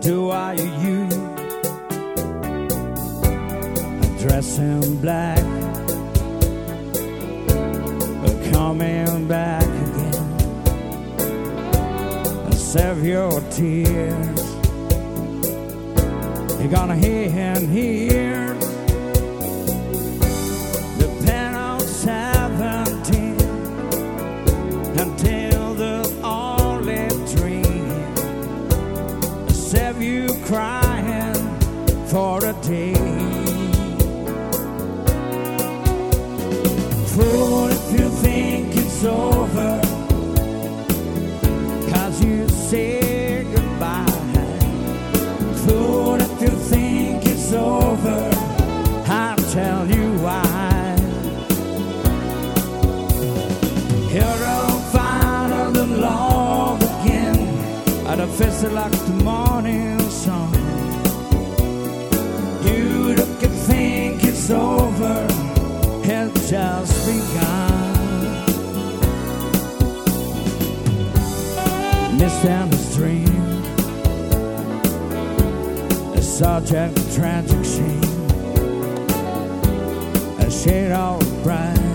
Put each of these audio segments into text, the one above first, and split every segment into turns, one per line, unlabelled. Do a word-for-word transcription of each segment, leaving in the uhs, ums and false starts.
who are you? Dressed in black, coming back again. Save your tears. You're gonna hear and hear the pen of seventeen until the only dream save you crying for a day. Fool if you think it's over, 'cause you say goodbye. Fool if you think it's over, I'll tell you why. Here I'll find the love again at a festival like the morning sun. You look and think it's over, it's just begun. Misunderstood dream, a subject of tragic shame, a shade of bright.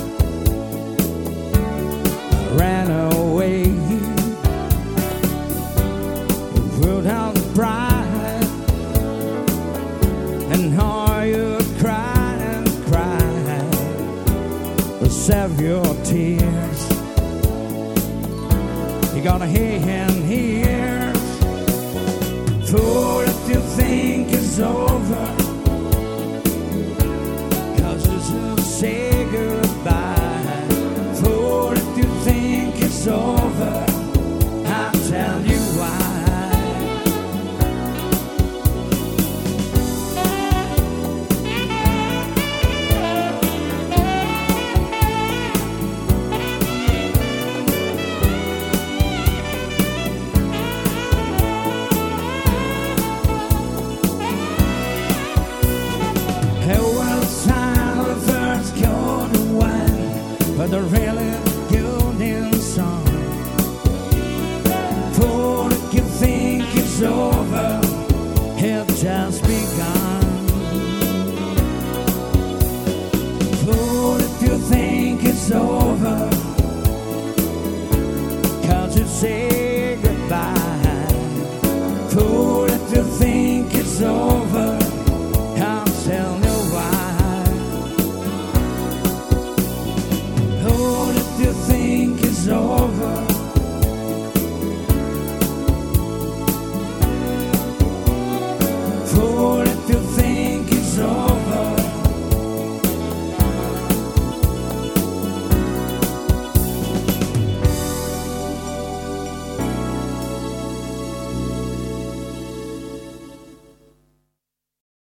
I ran away, put out bright, and how you cry and cry, save your tears. You're gonna hear and hear. Fool if you think it's over, 'cause you should say goodbye. Fool if you think it's over, I'll tell you why. But the really good in song. Fool if you think it's over, it's just begun. Fool if you think it's over, 'cause you say goodbye. Fool if you think it's over,